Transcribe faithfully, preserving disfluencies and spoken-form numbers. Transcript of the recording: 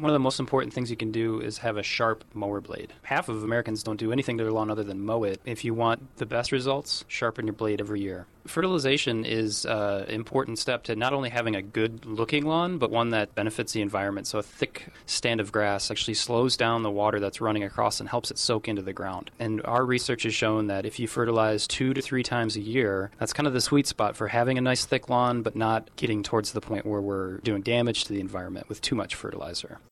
One of the most important things you can do is have a sharp mower blade. Half of Americans don't do anything to their lawn other than mow it. If you want the best results, sharpen your blade every year. Fertilization is an important step to not only having a good-looking lawn, but one that benefits the environment. So a thick stand of grass actually slows down the water that's running across and helps it soak into the ground. And our research has shown that if you fertilize two to three times a year, that's kind of the sweet spot for having a nice thick lawn, but not getting towards the point where we're doing damage to the environment with too much fertilizer.